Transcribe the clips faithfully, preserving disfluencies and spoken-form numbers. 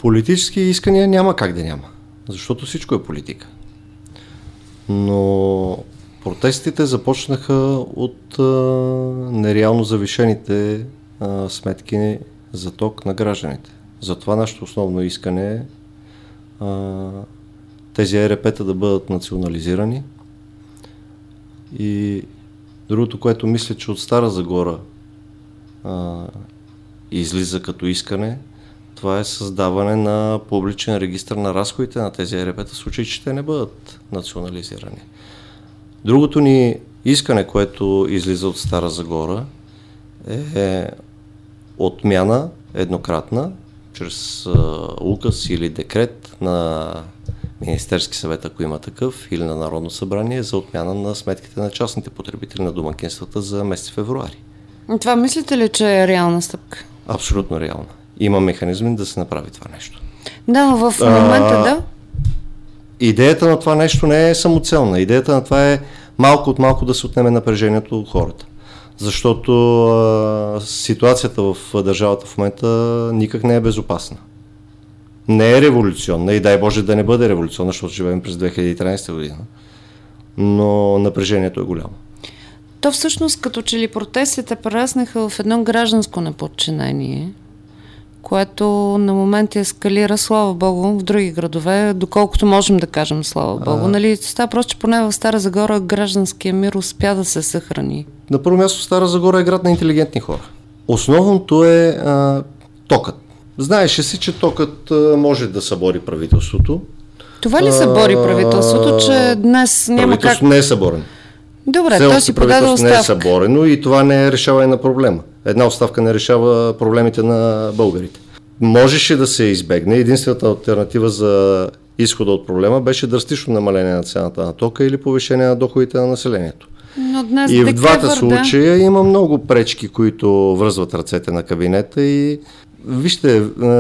Политически искания няма как да няма, защото всичко е политика. Но протестите започнаха от а, нереално завишените а, сметки за ток на гражданите. Затова нашето основно искане е а, тези Е Ер Пе-та да бъдат национализирани. И другото, което мисля, че от Стара Загора а, излиза като искане, това е създаване на публичен регистър на разходите на тези Е Ер Пе-та, в случай, че те не бъдат национализирани. Другото ни искане, което излиза от Стара Загора, е отмяна еднократна, чрез а, указ или декрет на Министерски съвет, ако има такъв, или на Народно събрание, за отмяна на сметките на частните потребители на домакинствата за месец февруари. Това мислите ли, че е реална стъпка? Абсолютно реална. Има механизми да се направи това нещо. Да, но в момента, а, да. Идеята на това нещо не е самоцелна. Идеята на това е малко от малко да се отнеме напрежението от хората. Защото а, ситуацията в държавата в момента никак не е безопасна. Не е революционна и дай Боже да не бъде революционна, защото живеем през две хиляди и тринадесета година. Но напрежението е голямо. То всъщност като че ли протестите прераснаха в едно гражданско неподчинение, което на момент ескалира, слава Богу, в други градове, доколкото можем да кажем слава Богу. А... Нали, става просто, че поне в Стара Загора гражданския мир успя да се съхрани. На първо място Стара Загора е град на интелигентни хора. Основното е а, токът. Знаеше си, че токът а, може да събори правителството. Това ли събори правителството, че днес няма как... Правителството не е съборено. Добре, той си подаде оставка. Не е съборено и това не е решаване на проблема. Една оставка не решава проблемите на българите. Можеше да се избегне. Единствената алтернатива за изхода от проблема беше драстично намаление на цената на тока или повишение на доходите на населението. Но днес и в двата случая има много пречки, които връзват ръцете на кабинета и вижте,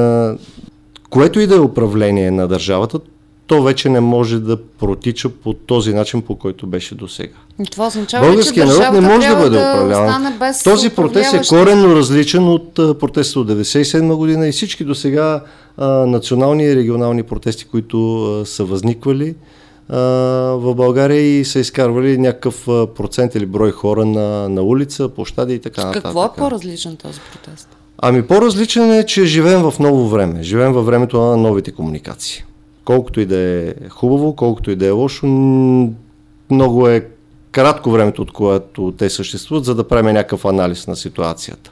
което и да е управление на държавата, то вече не може да протича по този начин, по който беше досега. Това означава, българският народ не може да бъде управляван. Този протест е коренно различен от протеста от деветдесет и седма година и всички досега а, национални и регионални протести, които а, са възниквали а, в България и са изкарвали някакъв а, процент или брой хора на, на улица, площади и така нататък. Какво е по-различен този протест? Ами по-различен е, че живеем в ново време. Живеем във времето на новите комуникации. Колкото и да е хубаво, колкото и да е лошо, много е кратко времето, от което те съществуват, за да правим някакъв анализ на ситуацията.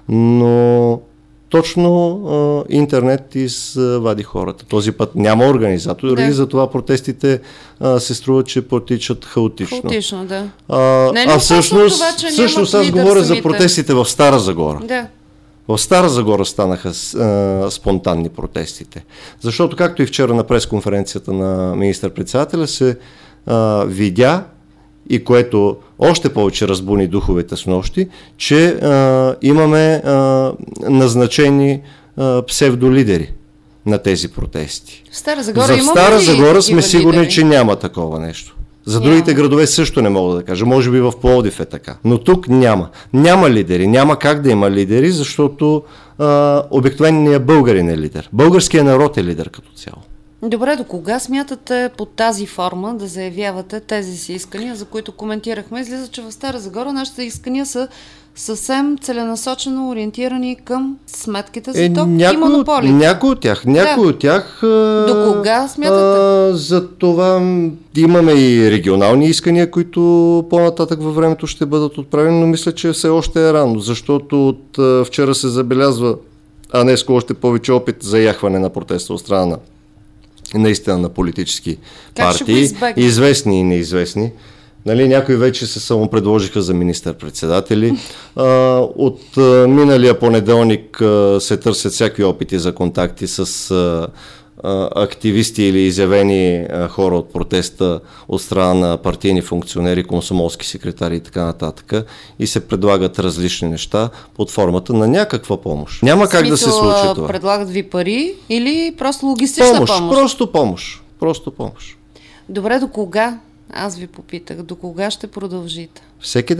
Но точно а, интернет извади хората. Този път няма организатори, да. И затова протестите а, се струва, че протичат хаотично. Хаотично, да. А, не, а всъщност, това, всъщност аз говоря самите. За протестите в Стара Загора. Да. В Стара Загора станаха а, спонтанни протестите. Защото, както и вчера на пресконференцията на министър-председателя се а, видя, и което още повече разбуни духовете с нощи, че а, имаме а, назначени а, псевдолидери на тези протести. В Стара Загора, За Стара Загора сме сигурни, лидери? Че няма такова нещо. За другите няма. Градове също не мога да кажа. Може би в Пловдив е така. Но тук няма. Няма лидери. Няма как да има лидери, защото а, обикновеният българин е лидер. Българският народ е лидер като цяло. Добре, до кога смятате по тази форма да заявявате тези си искания, за които коментирахме? Излиза, че в Стара Загора нашите искания са съвсем целенасочено ориентирани към сметките за ток е, и монополите. Някои от тях. Някои да. От тях. До кога смятате? А, за това имаме и регионални искания, които по-нататък във времето ще бъдат отправени, но мисля, че все още е рано, защото от а, вчера се забелязва, а днес още повече опит за яхване на протеста от страна на наистина на политически как партии, известни и неизвестни. Нали, някои вече се само предложиха за министър-председатели. А, от а, миналия понеделник а, се търсят всякакви опити за контакти с а, а, активисти или изявени а, хора от протеста от страна на партийни функционери, комсомолски секретари и така нататък. И се предлагат различни неща под формата на някаква помощ. Няма как смисъл, да се случи това. Предлагат ви пари или просто логистична помощ? помощ? Просто помощ. Просто помощ. Добре, до кога? Аз ви попитах, до кога ще продължите? Всеки ден.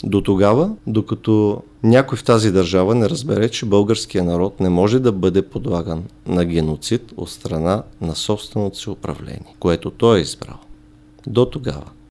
До тогава, докато някой в тази държава не разбере, че българския народ не може да бъде подлаган на геноцид от страна на собственото си управление, което той е избрал. До тогава.